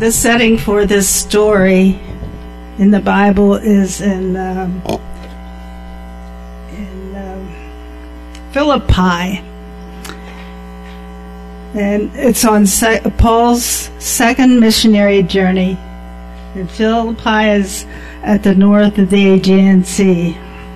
The setting for this story in the Bible is in Philippi. And it's on Paul's second missionary journey. And Philippi is at the north of the Aegean Sea.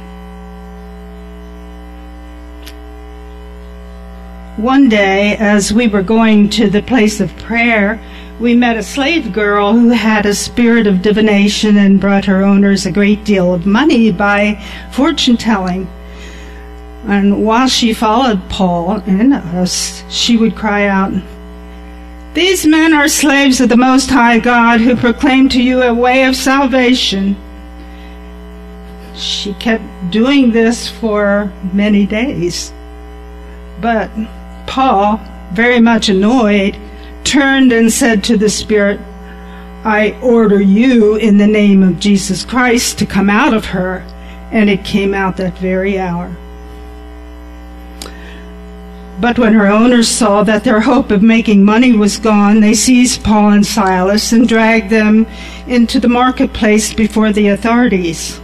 One day, as we were going to the place of prayer, we met a slave girl who had a spirit of divination and brought her owners a great deal of money by fortune-telling. And while she followed Paul and us, she would cry out, "These men are slaves of the Most High God who proclaim to you a way of salvation." She kept doing this for many days. But Paul, very much annoyed, turned and said to the spirit, "I order you in the name of Jesus Christ to come out of her." And it came out that very hour. But when her owners saw that their hope of making money was gone, they seized Paul and Silas and dragged them into the marketplace before the authorities.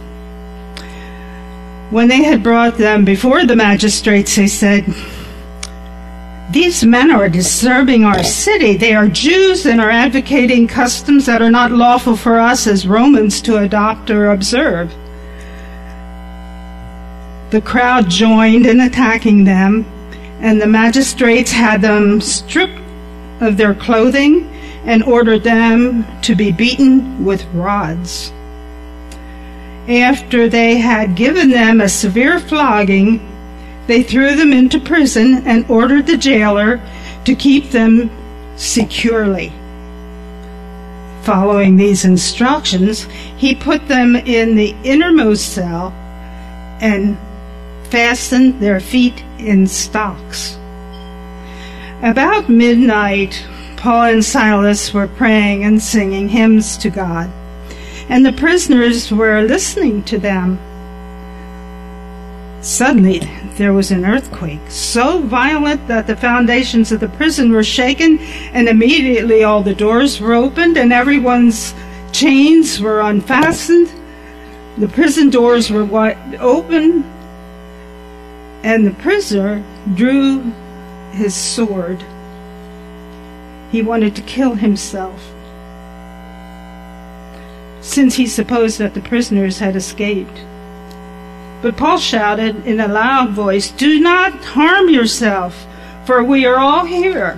When they had brought them before the magistrates, they said, "These men are disturbing our city. They are Jews and are advocating customs that are not lawful for us as Romans to adopt or observe." The crowd joined in attacking them, and the magistrates had them stripped of their clothing and ordered them to be beaten with rods. After they had given them a severe flogging, they threw them into prison and ordered the jailer to keep them securely. Following these instructions, he put them in the innermost cell and fastened their feet in stocks. About midnight, Paul and Silas were praying and singing hymns to God, and the prisoners were listening to them. Suddenly, there was an earthquake, so violent that the foundations of the prison were shaken, and immediately all the doors were opened and everyone's chains were unfastened. The prison doors were wide open, and the prisoner drew his sword. He wanted to kill himself, since he supposed that the prisoners had escaped. But Paul shouted in a loud voice, "Do not harm yourself, for we are all here."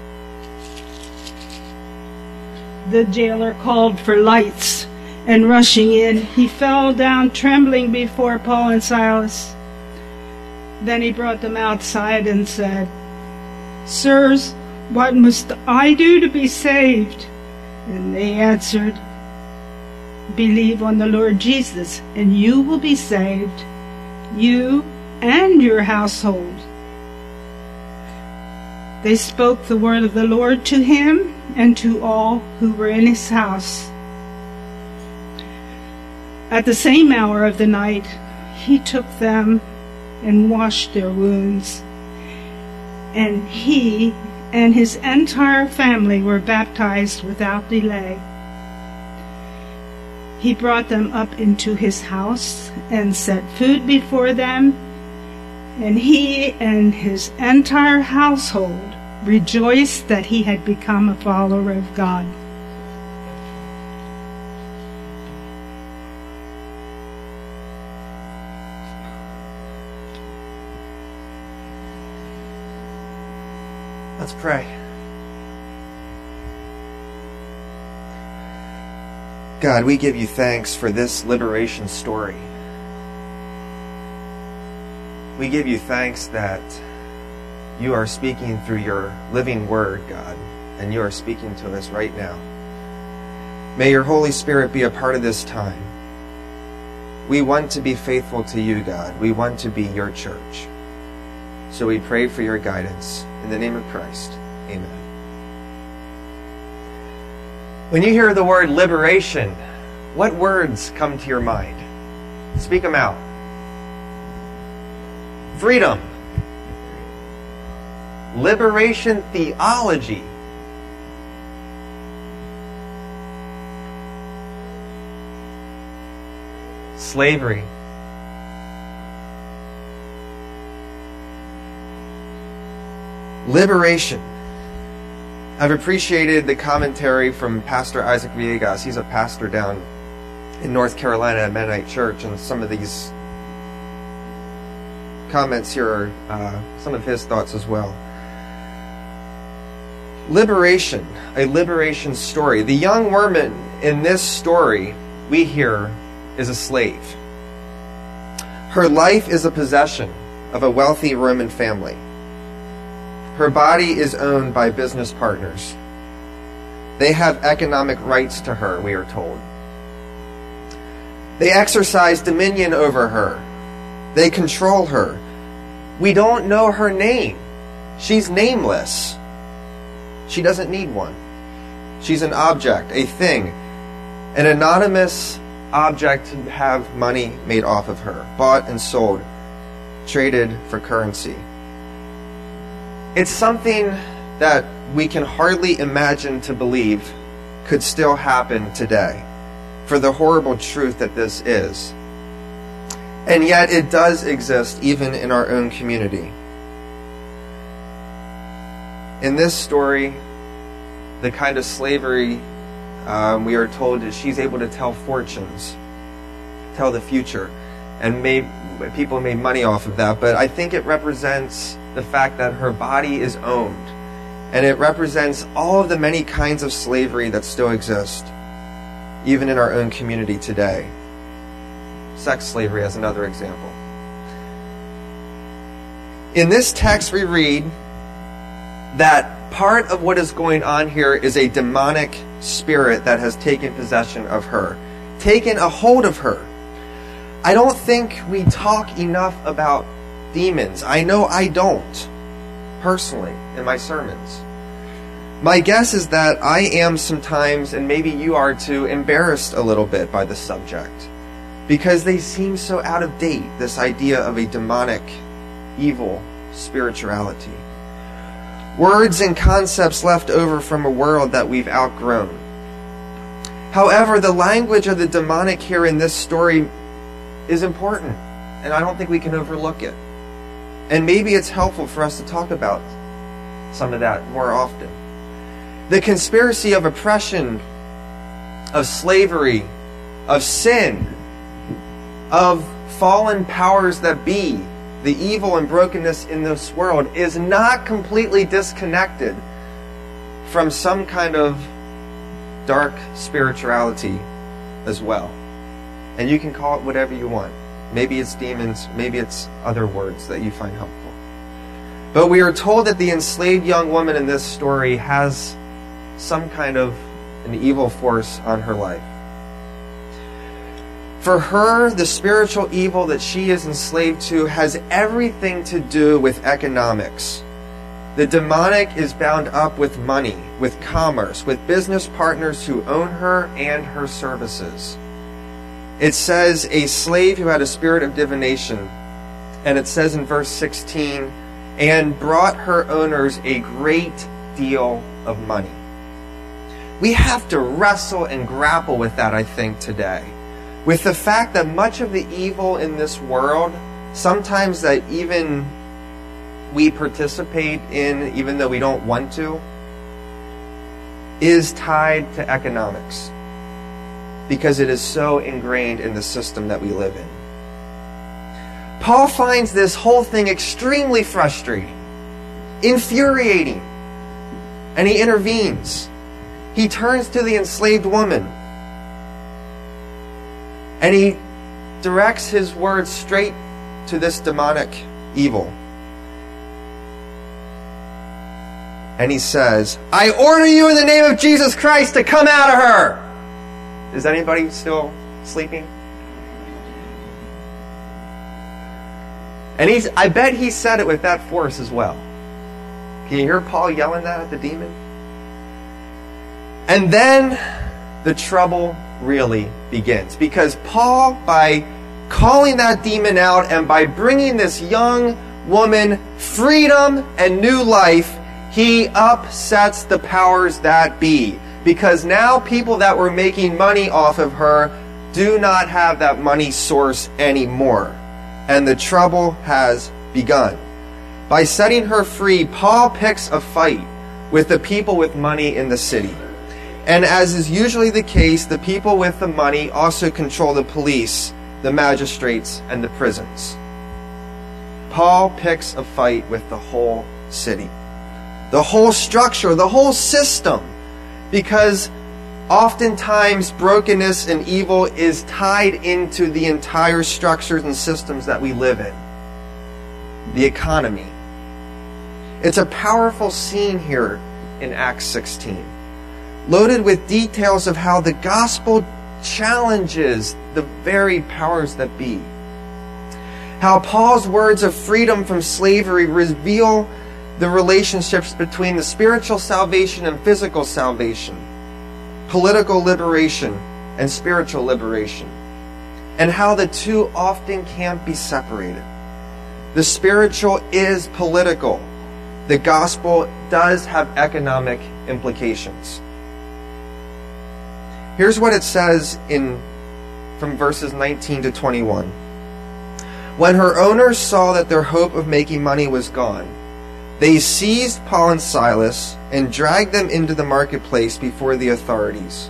The jailer called for lights, and rushing in, he fell down trembling before Paul and Silas. Then he brought them outside and said, "Sirs, what must I do to be saved?" And they answered, "Believe on the Lord Jesus, and you will be saved, you and your household." They spoke the word of the Lord to him and to all who were in his house. At the same hour of the night, he took them and washed their wounds, and he and his entire family were baptized without delay. He brought them up into his house and set food before them, and he and his entire household rejoiced that he had become a follower of God. Let's pray. God, we give you thanks for this liberation story. We give you thanks that you are speaking through your living word, God, and you are speaking to us right now. May your Holy Spirit be a part of this time. We want to be faithful to you, God. We want to be your church. So we pray for your guidance. In the name of Christ, amen. When you hear the word liberation, what words come to your mind? Speak them out. Freedom. Liberation theology. slavery. Liberation. I've appreciated the commentary from Pastor Isaac Villegas. He's a pastor down in North Carolina at Mennonite Church, and some of these comments here are some of his thoughts as well. Liberation, a liberation story. The young woman in this story we hear is a slave. Her life is a possession of a wealthy Roman family. Her body is owned by business partners. They have economic rights to her, we are told. They exercise dominion over her. They control her. We don't know her name. She's nameless. She doesn't need one. She's an object, a thing, an anonymous object to have money made off of her, bought and sold, traded for currency. It's something that we can hardly imagine to believe could still happen today, for the horrible truth that this is. And yet it does exist even in our own community. In this story, the kind of slavery we are told that she's able to tell fortunes, tell the future, and people made money off of that. But I think it represents the fact that her body is owned, and it represents all of the many kinds of slavery that still exist, even in our own community today. Sex slavery as another example. In this text we read that part of what is going on here is a demonic spirit that has taken possession of her, taken a hold of her. I don't think we talk enough about demons. I know I don't, personally, in my sermons. My guess is that I am sometimes, and maybe you are too, embarrassed a little bit by the subject, because they seem so out of date, this idea of a demonic, evil spirituality. Words and concepts left over from a world that we've outgrown. However, the language of the demonic here in this story is important, and I don't think we can overlook it. And maybe it's helpful for us to talk about some of that more often. The conspiracy of oppression, of slavery, of sin, of fallen powers that be, the evil and brokenness in this world is not completely disconnected from some kind of dark spirituality as well. And you can call it whatever you want. Maybe it's demons, maybe it's other words that you find helpful. But we are told that the enslaved young woman in this story has some kind of an evil force on her life. For her, the spiritual evil that she is enslaved to has everything to do with economics. The demonic is bound up with money, with commerce, with business partners who own her and her services. It says a slave who had a spirit of divination, and it says in verse 16, and brought her owners a great deal of money. We have to wrestle and grapple with that, I think, today. With the fact that much of the evil in this world, sometimes that even we participate in, even though we don't want to, is tied to economics. Because it is so ingrained in the system that we live in. Paul finds this whole thing extremely frustrating, infuriating, and he intervenes. He turns to the enslaved woman, and he directs his words straight to this demonic evil. And he says, I order you in the name of Jesus Christ to come out of her. Is anybody still sleeping? And I bet he said it with that force as well. Can you hear Paul yelling that at the demon? And then the trouble really begins. Because Paul, by calling that demon out and by bringing this young woman freedom and new life, he upsets the powers that be. Because now people that were making money off of her do not have that money source anymore, and the trouble has begun. By setting her free, Paul picks a fight with the people with money in the city. And as is usually the case, the people with the money also control the police, the magistrates, and the prisons. Paul picks a fight with the whole city, the whole structure, the whole system, because oftentimes brokenness and evil is tied into the entire structures and systems that we live in. The economy. It's a powerful scene here in Acts 16, loaded with details of how the gospel challenges the very powers that be. How Paul's words of freedom from slavery reveal the relationships between the spiritual salvation and physical salvation, political liberation and spiritual liberation, and how the two often can't be separated. The spiritual is political. The gospel does have economic implications. Here's what it says from verses 19 to 21. When her owners saw that their hope of making money was gone, they seized Paul and Silas and dragged them into the marketplace before the authorities.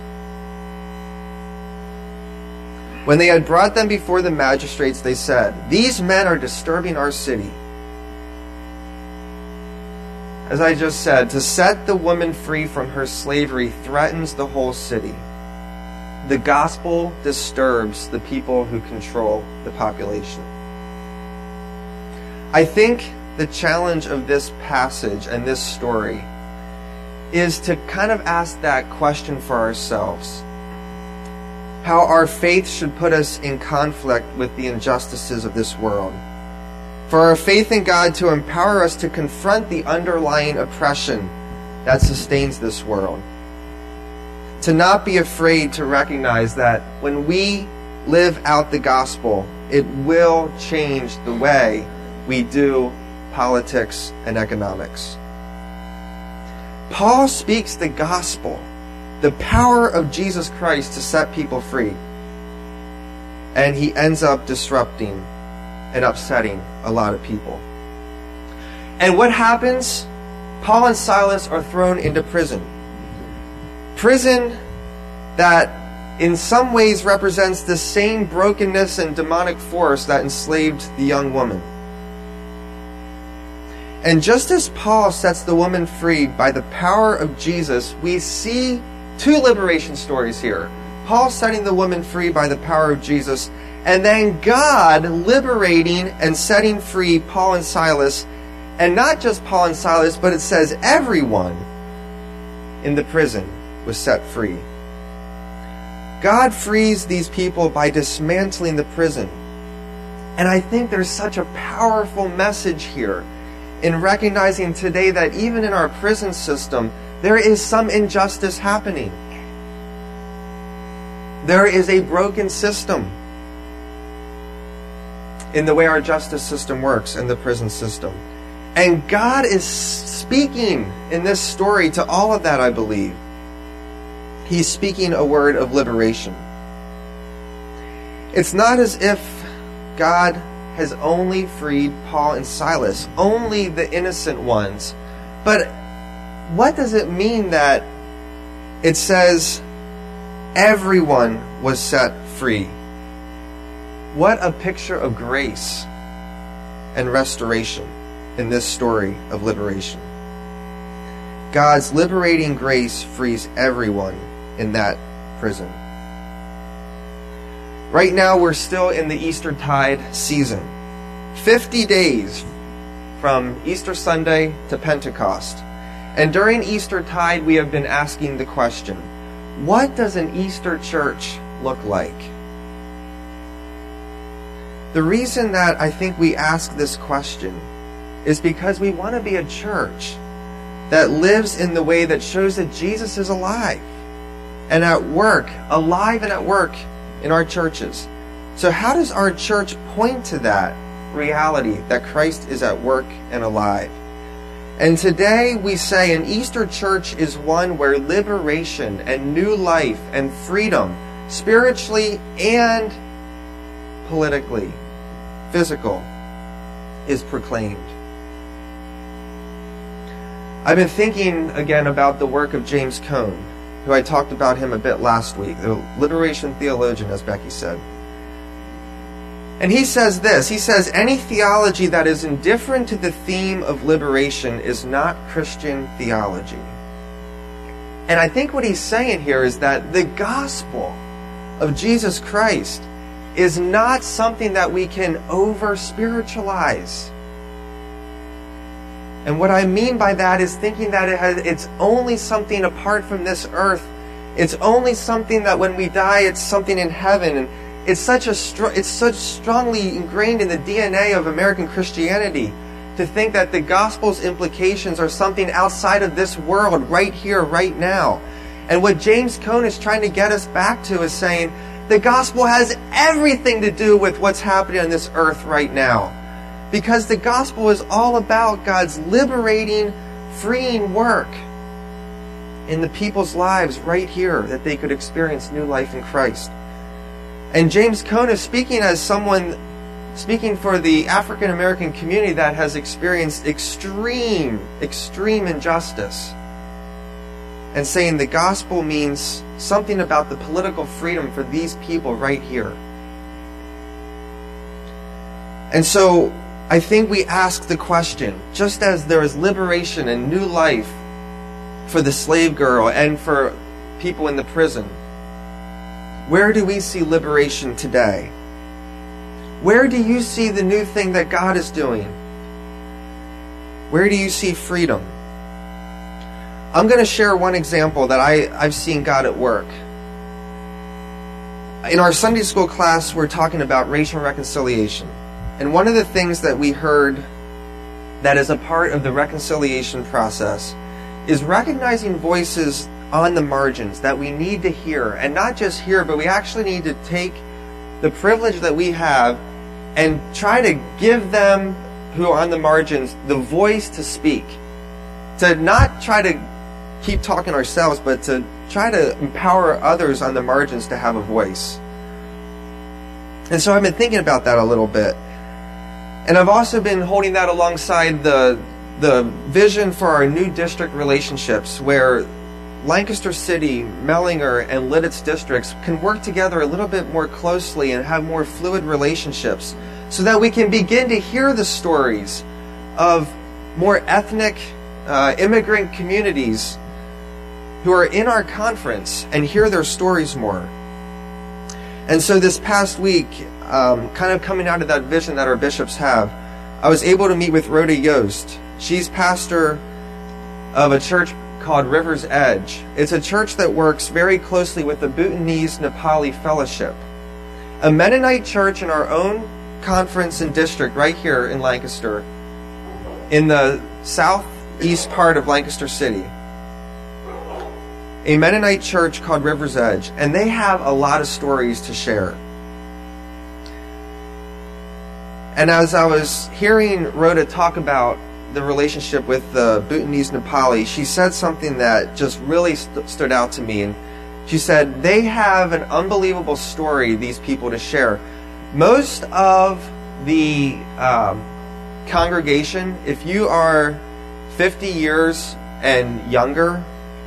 When they had brought them before the magistrates, they said, "These men are disturbing our city." As I just said, to set the woman free from her slavery threatens the whole city. The gospel disturbs the people who control the population. I think the challenge of this passage and this story is to kind of ask that question for ourselves. How our faith should put us in conflict with the injustices of this world. For our faith in God to empower us to confront the underlying oppression that sustains this world. To not be afraid to recognize that when we live out the gospel, it will change the way we do politics and economics. Paul speaks the gospel, the power of Jesus Christ to set people free. And he ends up disrupting and upsetting a lot of people. And what happens? Paul and Silas are thrown into prison. Prison that in some ways represents the same brokenness and demonic force that enslaved the young woman. And just as Paul sets the woman free by the power of Jesus, we see two liberation stories here. Paul setting the woman free by the power of Jesus, and then God liberating and setting free Paul and Silas. And not just Paul and Silas, but it says everyone in the prison was set free. God frees these people by dismantling the prison. And I think there's such a powerful message here in recognizing today that even in our prison system, there is some injustice happening. There is a broken system in the way our justice system works in the prison system. And God is speaking in this story to all of that, I believe. He's speaking a word of liberation. It's not as if God has only freed Paul and Silas, only the innocent ones. But what does it mean that it says everyone was set free? What a picture of grace and restoration in this story of liberation. God's liberating grace frees everyone in that prison. Right now we're still in the Eastertide season. 50 days from Easter Sunday to Pentecost. And during Eastertide we have been asking the question, what does an Easter church look like? The reason that I think we ask this question is because we want to be a church that lives in the way that shows that Jesus is alive and at work, alive and at work in our churches. So how does our church point to that reality that Christ is at work and alive? And today we say an Easter church is one where liberation and new life and freedom spiritually and politically, physical, is proclaimed. I've been thinking again about the work of James Cone, who I talked about him a bit last week, the liberation theologian, as Becky said. And he says this, he says, any theology that is indifferent to the theme of liberation is not Christian theology. And I think what he's saying here is that the gospel of Jesus Christ is not something that we can over-spiritualize. And what I mean by that is thinking that it's only something apart from this earth. It's only something that when we die, it's something in heaven. And it's such strongly ingrained in the DNA of American Christianity to think that the gospel's implications are something outside of this world, right here, right now. And what James Cone is trying to get us back to is saying the gospel has everything to do with what's happening on this earth right now. Because the gospel is all about God's liberating, freeing work in the people's lives right here, that they could experience new life in Christ. And James Cone is speaking as someone speaking for the African American community that has experienced extreme injustice, and saying the gospel means something about the political freedom for these people right here. And so I think we ask the question, just as there is liberation and new life for the slave girl and for people in the prison, where do we see liberation today? Where do you see the new thing that God is doing? Where do you see freedom? I'm going to share one example that I've seen God at work. In our Sunday school class, we're talking about racial reconciliation. And one of the things that we heard that is a part of the reconciliation process is recognizing voices on the margins that we need to hear. And not just hear, but we actually need to take the privilege that we have and try to give them who are on the margins the voice to speak. To not try to keep talking ourselves, but to try to empower others on the margins to have a voice. And so I've been thinking about that a little bit. And I've also been holding that alongside the vision for our new district relationships, where Lancaster City, Mellinger, and Lidditz districts can work together a little bit more closely and have more fluid relationships, so that we can begin to hear the stories of more ethnic immigrant communities who are in our conference and hear their stories more. And so this past week, kind of coming out of that vision that our bishops have, I was able to meet with Rhoda Yost. She's pastor of a church called River's Edge. It's a church that works very closely with the Bhutanese Nepali Fellowship, a Mennonite church in our own conference and district right here in Lancaster, in the southeast part of Lancaster City. A Mennonite church called River's Edge, and they have a lot of stories to share. And as I was hearing Rhoda talk about the relationship with the Bhutanese Nepali, she said something that just really stood out to me. And she said, they have an unbelievable story, these people, to share. Most of the congregation, if you are 50 years and younger,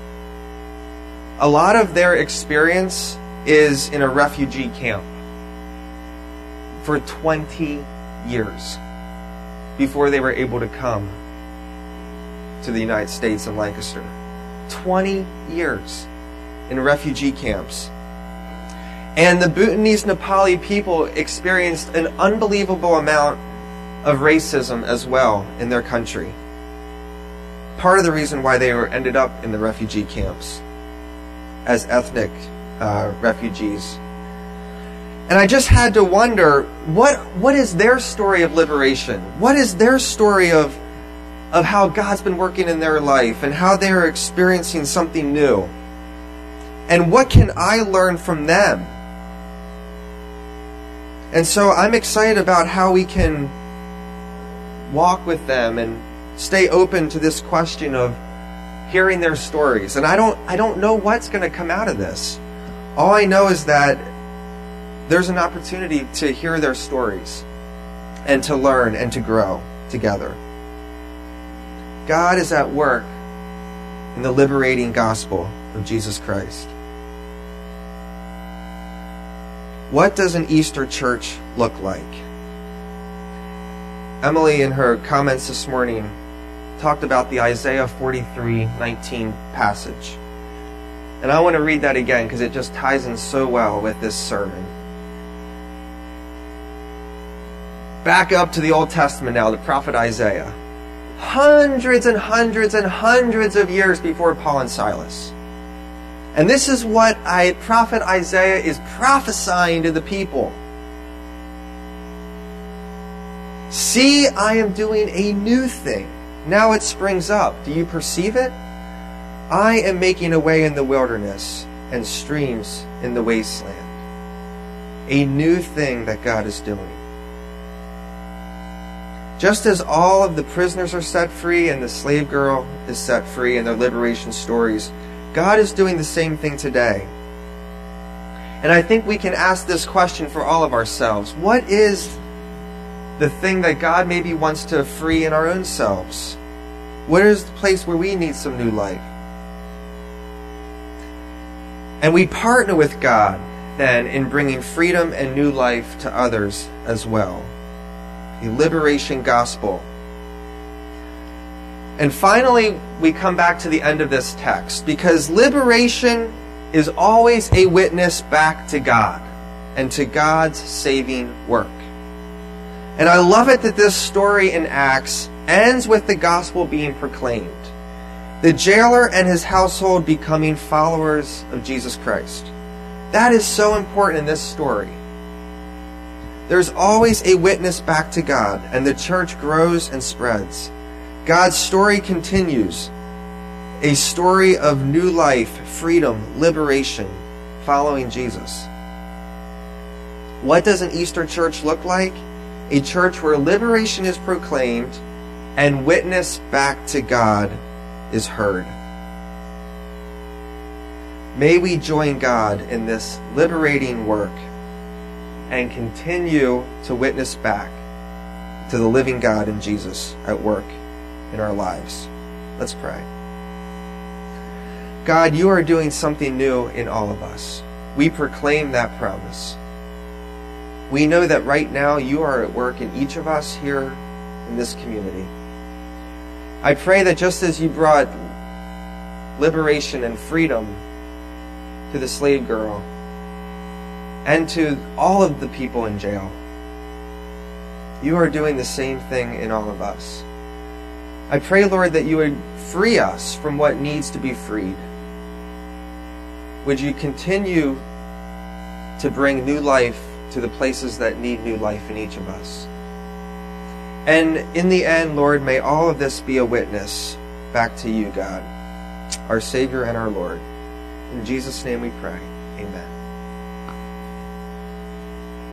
a lot of their experience is in a refugee camp for 20 years before they were able to come to the United States and Lancaster. 20 years in refugee camps. And the Bhutanese Nepali people experienced an unbelievable amount of racism as well in their country. Part of the reason why they ended up in the refugee camps as ethnic refugees. And I just had to wonder, what is their story of liberation? What is their story of how God's been working in their life and how they're experiencing something new? And what can I learn from them? And so I'm excited about how we can walk with them and stay open to this question of hearing their stories. And I don't know what's going to come out of this. All I know is that there's an opportunity to hear their stories and to learn and to grow together. God is at work in the liberating gospel of Jesus Christ. What does an Easter church look like? Emily, in her comments this morning, talked about the Isaiah 43:19 passage. And I want to read that again because it just ties in so well with this sermon. Back up to the Old Testament now, the prophet Isaiah. Hundreds and hundreds and hundreds of years before Paul and Silas. And this is what prophet Isaiah is prophesying to the people. See, I am doing a new thing. Now it springs up. Do you perceive it? I am making a way in the wilderness and streams in the wasteland. A new thing that God is doing. Just as all of the prisoners are set free and the slave girl is set free in their liberation stories, God is doing the same thing today. And I think we can ask this question for all of ourselves. What is the thing that God maybe wants to free in our own selves? Where is the place where we need some new life? And we partner with God then in bringing freedom and new life to others as well. A liberation gospel. And finally, we come back to the end of this text, because liberation is always a witness back to God and to God's saving work. And I love it that this story in Acts ends with the gospel being proclaimed. The jailer and his household becoming followers of Jesus Christ. That is so important in this story. There's always a witness back to God, and the church grows and spreads. God's story continues. A story of new life, freedom, liberation, following Jesus. What does an Easter church look like? A church where liberation is proclaimed and witness back to God is heard. May we join God in this liberating work and continue to witness back to the living God and Jesus at work in our lives. Let's pray. God, you are doing something new in all of us. We proclaim that promise. We know that right now you are at work in each of us here in this community. I pray that just as you brought liberation and freedom to the slave girl and to all of the people in jail, you are doing the same thing in all of us. I pray, Lord, that you would free us from what needs to be freed. Would you continue to bring new life to the places that need new life in each of us? And in the end, Lord, may all of this be a witness back to you, God, our Savior and our Lord. In Jesus' name we pray. Amen.